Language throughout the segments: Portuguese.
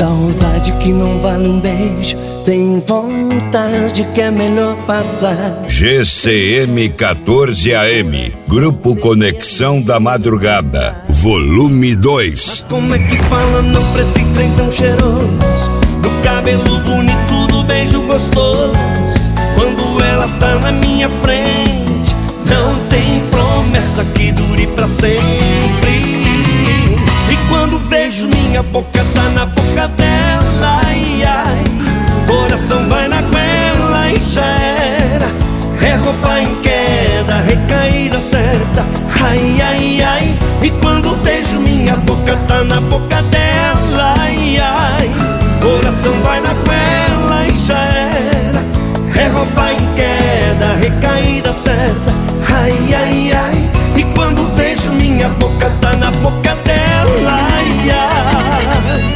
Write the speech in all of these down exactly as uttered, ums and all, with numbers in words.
Saudade que não vale um beijo, tem vontade que é melhor passar. G C M quatorze A M, Grupo Conexão da Madrugada, volume dois. Mas como é que fala, não pra esse trenzão cheiroso, do cabelo bonito, do beijo gostoso. Quando ela tá na minha frente, não tem promessa que dure pra sempre. E quando vejo minha boca tá na boca dela, ai, ai, coração vai na goela e já era. É roupa em queda, recaída certa, ai, ai, ai. E quando vejo minha boca tá na boca dela, ai, ai, coração vai na goela e já era. É roupa em queda, recaída certa, ai, ai, ai. E quando vejo minha boca tá na boca dela, ai, ai.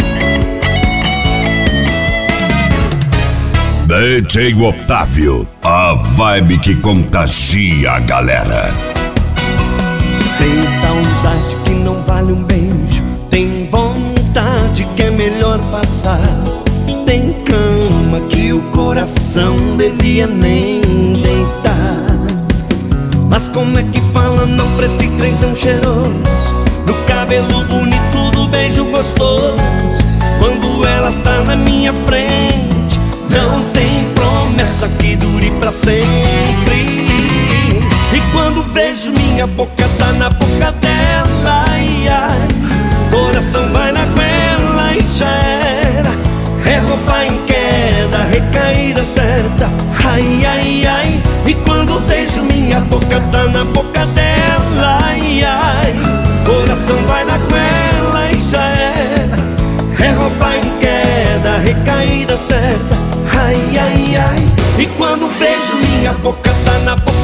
D J Otávio, a vibe que contagia a galera. Tem saudade que não vale um beijo, tem vontade que é melhor passar. Tem cama que o coração devia nem deitar. Mas como é que fala não pra esse trenzão cheiroso, do cabelo bonito, do beijo gostoso. Quando ela tá na minha frente, não tem promessa que dure pra sempre. E quando vejo minha boca tá na boca dela, ai, ai, coração vai na goela e já era. É roupa em queda, recaída certa, ai, ai, ai. E quando vejo minha boca tá na boca dela, ai, ai, coração vai na goela e já era. É roupa em queda, recaída certa, ai, ai, ai. E quando vejo minha boca tá na boca